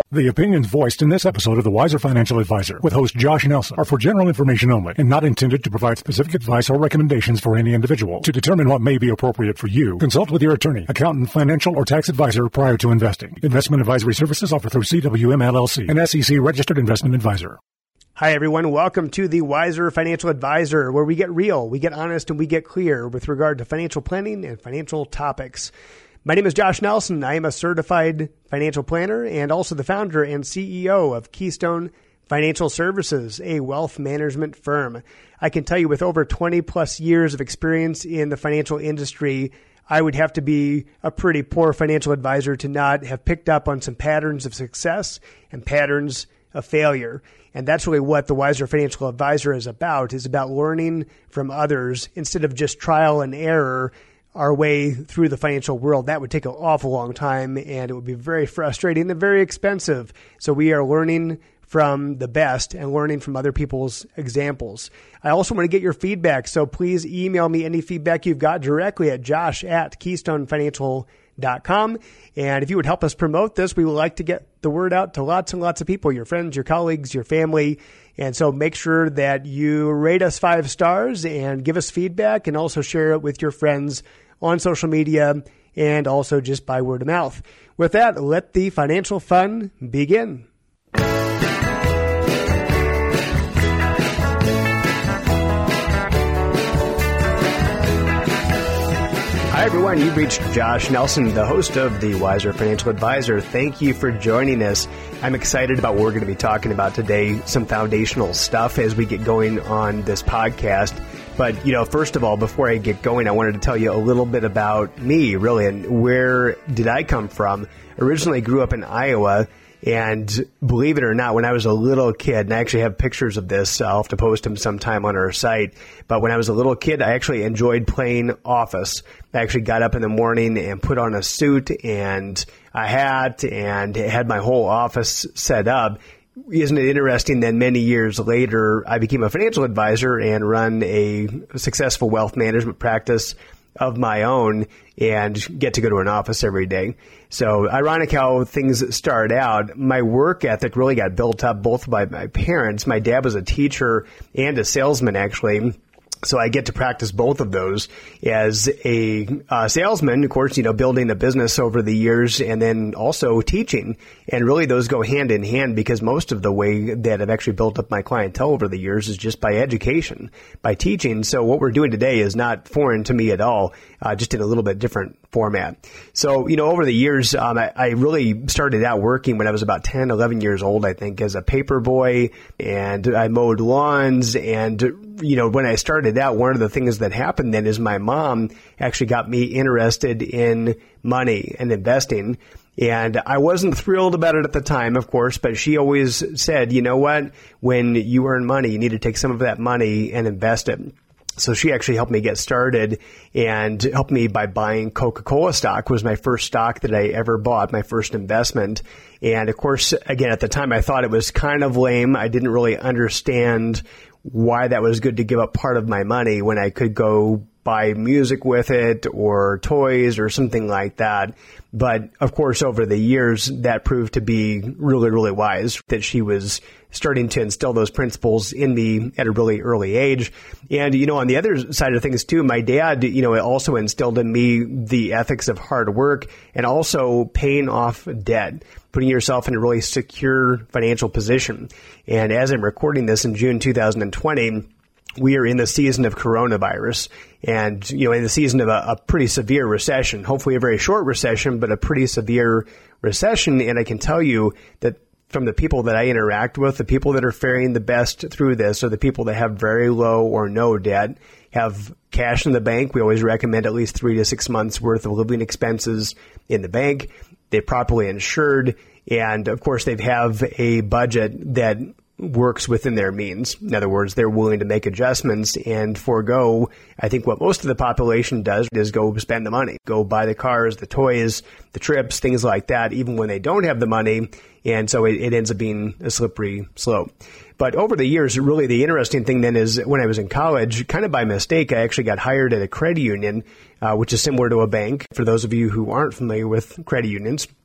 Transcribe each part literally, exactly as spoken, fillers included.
The opinions voiced in this episode of the Wiser Financial Advisor with host Josh Nelson are for general information only and not intended to provide specific advice or recommendations for any individual. To determine what may be appropriate for you, consult with your attorney, accountant, financial, or tax advisor prior to investing. Investment advisory services offered through C W M L L C, an S E C registered investment advisor. Hi, everyone. Welcome to the Wiser Financial Advisor, where we get real, we get honest, and we get clear with regard to financial planning and financial topics. My name is Josh Nelson. I am a certified financial planner and also the founder and C E O of Keystone Financial Services, a wealth management firm. I can tell you with over twenty plus years of experience in the financial industry, I would have to be a pretty poor financial advisor to not have picked up on some patterns of success and patterns of failure. And that's really what the Wiser Financial Advisor is about, is about learning from others instead of just trial and error our way through the financial world. That would take an awful long time, and it would be very frustrating and very expensive. So we are learning from the best and learning from other people's examples. I also want to get your feedback, so please email me any feedback you've got directly at josh at keystone financial dot com. And if you would help us promote this, we would like to get the word out to lots and lots of people, your friends, your colleagues, your family. And so make sure that you rate us five stars and give us feedback, and also share it with your friends on social media and also just by word of mouth. With that, let the financial fun begin. Hi, everyone. You've reached Josh Nelson, the host of the Wiser Financial Advisor. Thank you for joining us. I'm excited about what we're going to be talking about today, some foundational stuff as we get going on this podcast. But, you know, first of all, before I get going, I wanted to tell you a little bit about me, really, and where did I come from. Originally grew up in Iowa. And believe it or not, when I was a little kid, and I actually have pictures of this, I'll have to post them sometime on our site. But when I was a little kid, I actually enjoyed playing office. I actually got up in the morning and put on a suit and a hat and had my whole office set up. Isn't it interesting that many years later, I became a financial advisor and run a successful wealth management practice of my own and get to go to an office every day. So ironic how things started out. My work ethic really got built up both by my parents. My dad was a teacher and a salesman, actually. So I get to practice both of those as a uh, salesman, of course, you know, building a business over the years, and then also teaching. And really those go hand in hand, because most of the way that I've actually built up my clientele over the years is just by education, by teaching. So what we're doing today is not foreign to me at all, uh, just in a little bit different format. So, you know, over the years, um, I, I really started out working when I was about ten, eleven years old, I think, as a paper boy, and I mowed lawns. And, you know, when I started out, one of the things that happened then is my mom actually got me interested in money and investing. And I wasn't thrilled about it at the time, of course, but she always said, you know what, when you earn money, you need to take some of that money and invest it. So she actually helped me get started and helped me by buying Coca-Cola stock. Was my first stock that I ever bought, my first investment. And of course, again, at the time, I thought it was kind of lame. I didn't really understand why that was good to give up part of my money when I could go buy music with it or toys or something like that. But of course, over the years, that proved to be really, really wise, that she was starting to instill those principles in me at a really early age. And, you know, on the other side of things too, my dad, you know, also instilled in me the ethics of hard work and also paying off debt, putting yourself in a really secure financial position. And as I'm recording this in June two thousand twenty, we are in the season of coronavirus and, you know, in the season of a, a pretty severe recession, hopefully a very short recession, but a pretty severe recession. And I can tell you that from the people that I interact with, the people that are faring the best through this are the people that have very low or no debt, have cash in the bank. We always recommend at least three to six months worth of living expenses in the bank. They're properly insured. And of course, they have a budget that works within their means. In other words, they're willing to make adjustments and forego. I think what most of the population does is go spend the money, go buy the cars, the toys, the trips, things like that, even when they don't have the money. And so it, it ends up being a slippery slope. But over the years, really the interesting thing then is when I was in college, kind of by mistake, I actually got hired at a credit union, uh, which is similar to a bank. For those of you who aren't familiar with credit unions,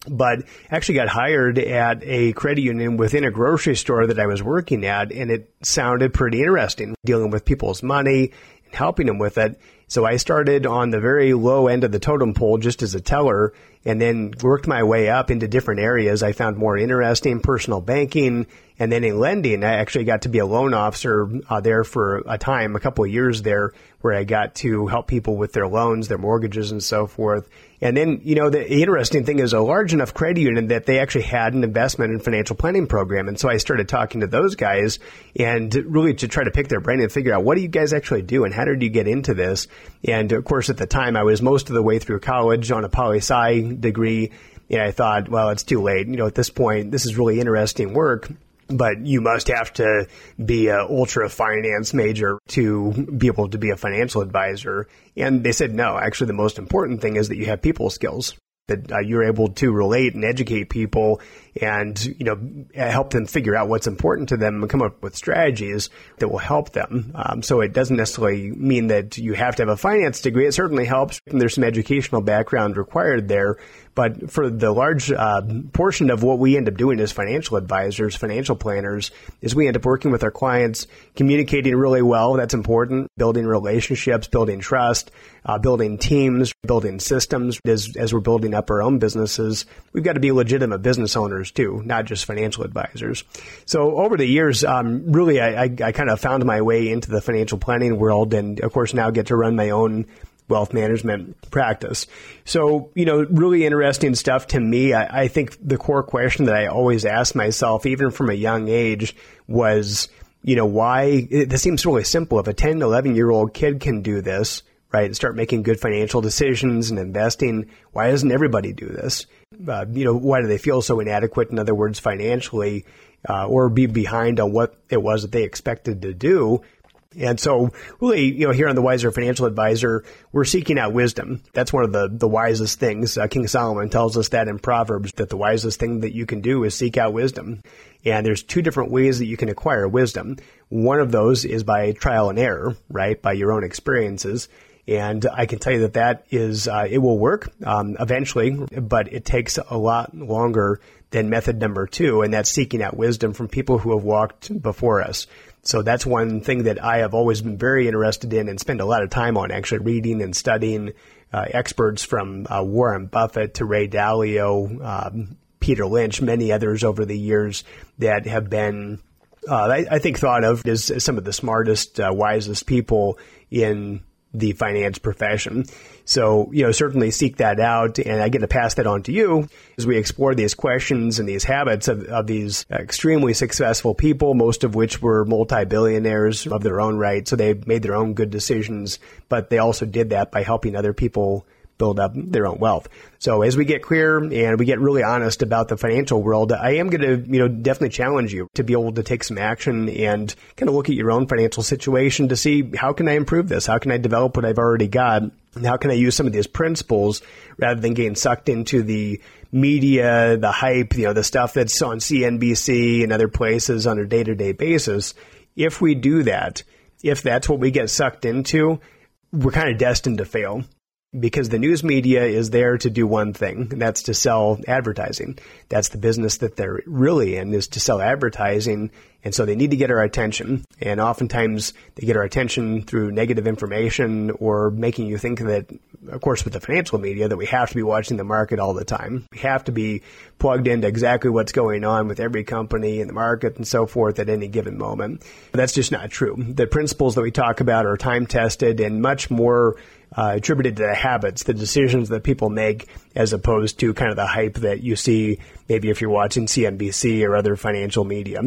but actually got hired at a credit union within a grocery store that I was working at, and it sounded pretty interesting, dealing with people's money and helping them with it. So I started on the very low end of the totem pole just as a teller, and then worked my way up into different areas I found more interesting, personal banking, and then in lending. I actually got to be a loan officer uh, there for a time, a couple of years there, where I got to help people with their loans, their mortgages, and so forth. And then, you know, the interesting thing is a large enough credit union that they actually had an investment and financial planning program. And so I started talking to those guys and really to try to pick their brain and figure out, what do you guys actually do and how did you get into this? And of course, at the time, I was most of the way through college on a poli-sci degree. And I thought, well, it's too late. You know, at this point, this is really interesting work, but you must have to be an ultra finance major to be able to be a financial advisor. And they said, no, actually, the most important thing is that you have people skills, that uh, you're able to relate and educate people and, you know, help them figure out what's important to them and come up with strategies that will help them. Um, so it doesn't necessarily mean that you have to have a finance degree. It certainly helps. There's some educational background required there. But for the large uh, portion of what we end up doing as financial advisors, financial planners, is we end up working with our clients, communicating really well. That's important. Building relationships, building trust, uh, building teams, building systems. As, as we're building up our own businesses, we've got to be legitimate business owners too, not just financial advisors. So over the years, um, really, I, I, I kind of found my way into the financial planning world, and of course now get to run my own wealth management practice. So, you know, really interesting stuff to me. I, I think the core question that I always asked myself, even from a young age, was, you know, why, it, this seems really simple. If a ten, eleven year old kid can do this, right, and start making good financial decisions and investing, why doesn't everybody do this? Uh, you know, why do they feel so inadequate, in other words, financially, uh, or be behind on what it was that they expected to do? And so really, you know, here on the Wiser Financial Advisor, we're seeking out wisdom. That's one of the, the wisest things. Uh, King Solomon tells us that in Proverbs, that the wisest thing that you can do is seek out wisdom. And there's two different ways that you can acquire wisdom. One of those is by trial and error, right? By your own experiences. And I can tell you that that is, uh, it will work um, eventually, but it takes a lot longer than method number two, and that's seeking out wisdom from people who have walked before us. So that's one thing that I have always been very interested in and spend a lot of time on, actually reading and studying uh, experts from uh, Warren Buffett to Ray Dalio, um, Peter Lynch, many others over the years that have been, uh, I, I think, thought of as some of the smartest, uh, wisest people in the finance profession. So, you know, certainly seek that out, and I get to pass that on to you as we explore these questions and these habits of, of these extremely successful people, most of which were multi-billionaires of their own right. So they made their own good decisions, but they also did that by helping other people build up their own wealth. So as we get clear and we get really honest about the financial world, I am going to, you know, definitely challenge you to be able to take some action and kind of look at your own financial situation to see, how can I improve this? How can I develop what I've already got? And how can I use some of these principles rather than getting sucked into the media, the hype, you know, the stuff that's on C N B C and other places on a day-to-day basis? If we do that, if that's what we get sucked into, we're kind of destined to fail. Because the news media is there to do one thing, and that's to sell advertising. That's the business that they're really in, is to sell advertising. And so they need to get our attention. And oftentimes they get our attention through negative information or making you think that, of course, with the financial media, that we have to be watching the market all the time. We have to be plugged into exactly what's going on with every company in the market and so forth at any given moment. But that's just not true. The principles that we talk about are time-tested and much more Uh, attributed to the habits, the decisions that people make, as opposed to kind of the hype that you see maybe if you're watching C N B C or other financial media.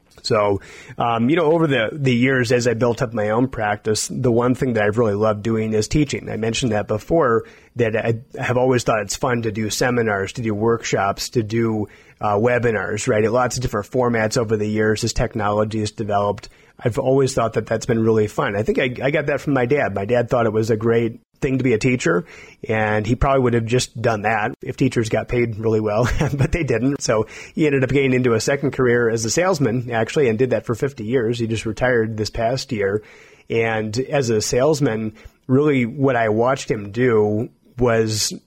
So, um, you know, over the, the years, as I built up my own practice, the one thing that I've really loved doing is teaching. I mentioned that before, that I have always thought it's fun to do seminars, to do workshops, to do uh, webinars, right? Lots of different formats over the years as technology has developed. I've always thought that that's been really fun. I think I, I got that from my dad. My dad thought it was a great thing to be a teacher, and he probably would have just done that if teachers got paid really well, but they didn't. So he ended up getting into a second career as a salesman, actually, and did that for fifty years. He just retired this past year. And as a salesman, really what I watched him do was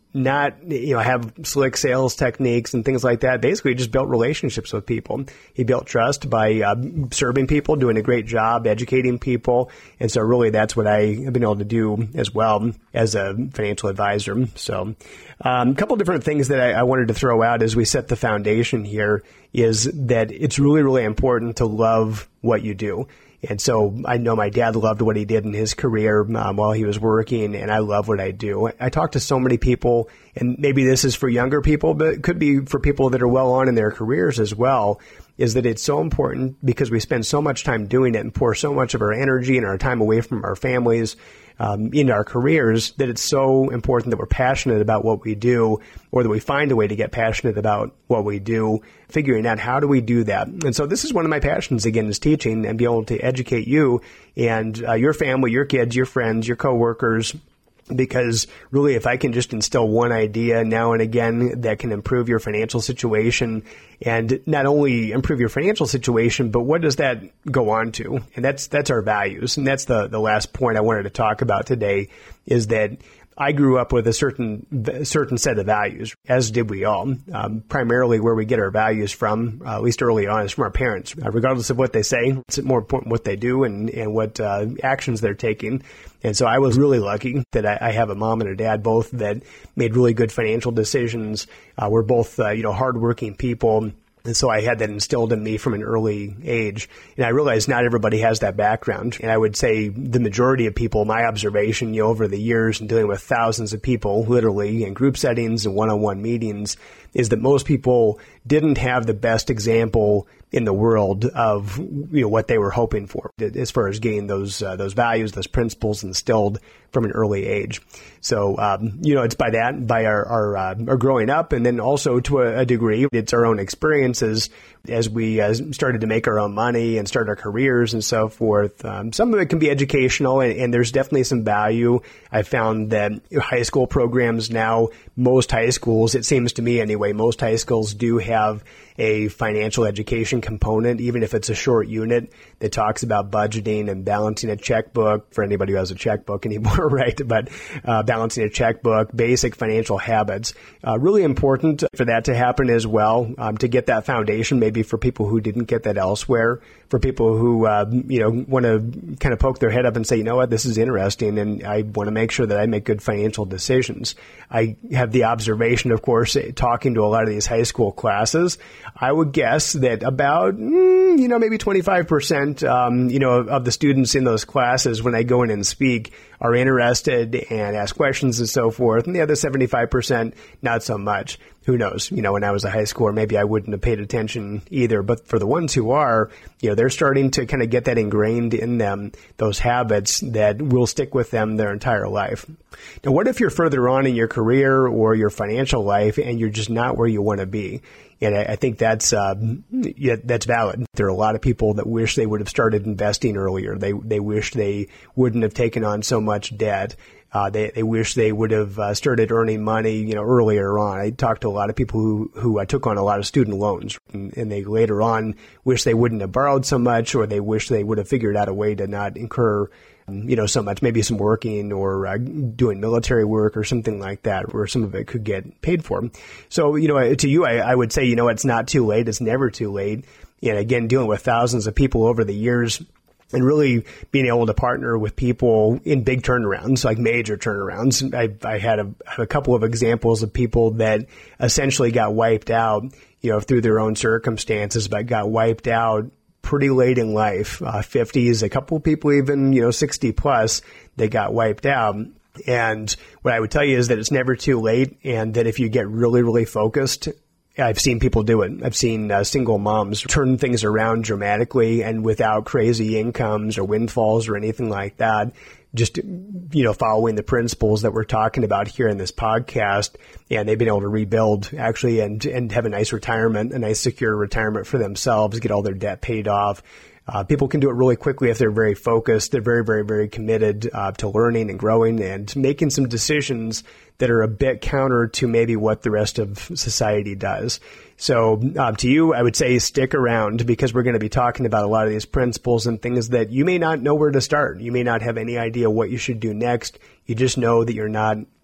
not, you know, have slick sales techniques and things like that. Basically, he just built relationships with people. He built trust by uh, serving people, doing a great job, educating people. And so really that's what I have been able to do as well as a financial advisor. So um, a couple different things that I, I wanted to throw out as we set the foundation here is that it's really, really important to love what you do. And so I know my dad loved what he did in his career um, while he was working, and I love what I do. I talk to so many people, and maybe this is for younger people, but it could be for people that are well on in their careers as well, is that it's so important because we spend so much time doing it and pour so much of our energy and our time away from our families um, in our careers that it's so important that we're passionate about what we do, or that we find a way to get passionate about what we do, figuring out how do we do that. And so this is one of my passions, again, is teaching and be able to educate you and uh, your family, your kids, your friends, your coworkers. Because really, if I can just instill one idea now and again that can improve your financial situation, and not only improve your financial situation, but what does that go on to? And that's that's our values. And that's the, the last point I wanted to talk about today, is that I grew up with a certain certain set of values, as did we all. Um, primarily where we get our values from, uh, at least early on, is from our parents. Uh, regardless of what they say, it's more important what they do and, and what uh, actions they're taking. And so I was really lucky that I, I have a mom and a dad, both that made really good financial decisions. Uh, we're both, uh, you know, hardworking people. And so I had that instilled in me from an early age. And I realized not everybody has that background. And I would say the majority of people, my observation, you know, over the years and dealing with thousands of people, literally in group settings and one-on-one meetings, is that most people didn't have the best example in the world of, you know, what they were hoping for as far as getting those uh, those values, those principles instilled from an early age. So, um, you know, it's by that, by our our, uh, our growing up, and then also to a, a degree, it's our own experiences as we uh, started to make our own money and start our careers and so forth. Um, some of it can be educational, and, and there's definitely some value. I found that high school programs now, most high schools, it seems to me anyway, most high schools do have a financial education component, even if it's a short unit that talks about budgeting and balancing a checkbook for anybody who has a checkbook anymore, right? But uh, balancing a checkbook, basic financial habits, uh, really important for that to happen as well, um, to get that foundation, maybe for people who didn't get that elsewhere, for people who, uh, you know, want to kind of poke their head up and say, you know what, this is interesting, and I want to make sure that I make good financial decisions. I have the observation, of course, talking to a lot of these high school classes, I would guess that about, mm, you know, maybe twenty-five percent, um, you know, of, of the students in those classes, when I go in and speak, are interested and ask questions and so forth. And the other seventy-five percent, not so much. Who knows? You know, when I was a high schooler, maybe I wouldn't have paid attention either. But for the ones who are, you know, they're starting to kind of get that ingrained in them, those habits that will stick with them their entire life. Now, what if you're further on in your career or your financial life and you're just not where you want to be? And I, I think that's uh, yeah, that's valid. There are a lot of people that wish they would have started investing earlier. They they wish they wouldn't have taken on so much debt. Uh, they, they wish they would have uh, started earning money, you know, earlier on. I talked to a lot of people who, who uh, took on a lot of student loans, and, and they later on wish they wouldn't have borrowed so much, or they wish they would have figured out a way to not incur, um, you know, so much, maybe some working or uh, doing military work or something like that, where some of it could get paid for. So, you know, to you, I, I would say, you know, it's not too late. It's never too late. And again, dealing with thousands of people over the years, and really being able to partner with people in big turnarounds, like major turnarounds. I, I had a, a couple of examples of people that essentially got wiped out, you know, through their own circumstances, but got wiped out pretty late in life, uh, fifties, a couple of people even, you know, sixty plus, they got wiped out. And what I would tell you is that it's never too late, and that if you get really, really focused, I've seen people do it. I've seen uh, single moms turn things around dramatically and without crazy incomes or windfalls or anything like that. Just, you know, following the principles that we're talking about here in this podcast. And they've been able to rebuild actually and, and have a nice retirement, a nice secure retirement for themselves, get all their debt paid off. Uh, people can do it really quickly if they're very focused. They're very, very, very committed uh, to learning and growing and making some decisions that are a bit counter to maybe what the rest of society does. So uh, to you, I would say stick around, because we're going to be talking about a lot of these principles and things that you may not know where to start. You may not have any idea what you should do next. You just know that you're not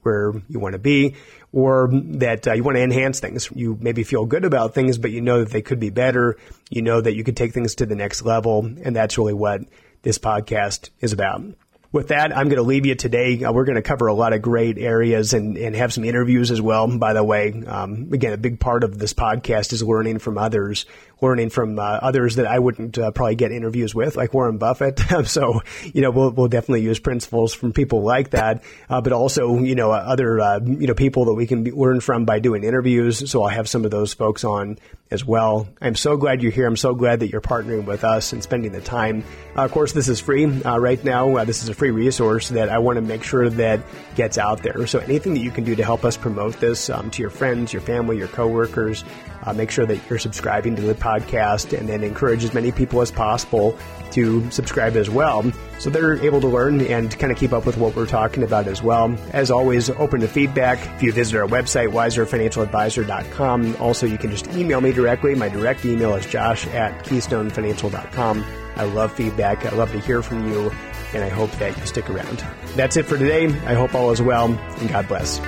where you want to be, or that uh, you want to enhance things. You maybe feel good about things, but you know that they could be better. You know that you could take things to the next level, and that's really what this podcast is about. With that, I'm going to leave you today. Uh, we're going to cover a lot of great areas and, and have some interviews as well, by the way. Um, again, a big part of this podcast is learning from others, learning from uh, others that I wouldn't uh, probably get interviews with, like Warren Buffett. So, you know, we'll, we'll definitely use principles from people like that, uh, but also, you know, uh, other, uh, you know, people that we can be, learn from by doing interviews. So I'll have some of those folks on as well. I'm so glad you're here. I'm so glad that you're partnering with us and spending the time. Uh, of course, this is free uh, right now. Uh, this is a free resource that I want to make sure that gets out there. So anything that you can do to help us promote this um, to your friends, your family, your coworkers, uh, make sure that you're subscribing to the podcast, and then encourage as many people as possible to subscribe as well, so they're able to learn and kind of keep up with what we're talking about as well. As always, open to feedback. If you visit our website, wiser financial advisor dot com. Also, you can just email me directly. My direct email is josh at keystone financial dot com. I love feedback. I love to hear from you, and I hope that you stick around. That's it for today. I hope all is well, and God bless.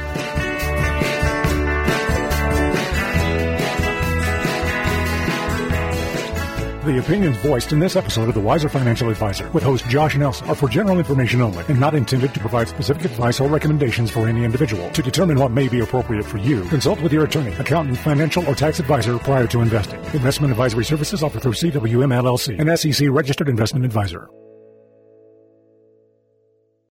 The opinions voiced in this episode of The Wiser Financial Advisor with host Josh Nelson are for general information only and not intended to provide specific advice or recommendations for any individual. To determine what may be appropriate for you, consult with your attorney, accountant, financial, or tax advisor prior to investing. Investment advisory services offered through C W M L L C, an S E C registered investment advisor.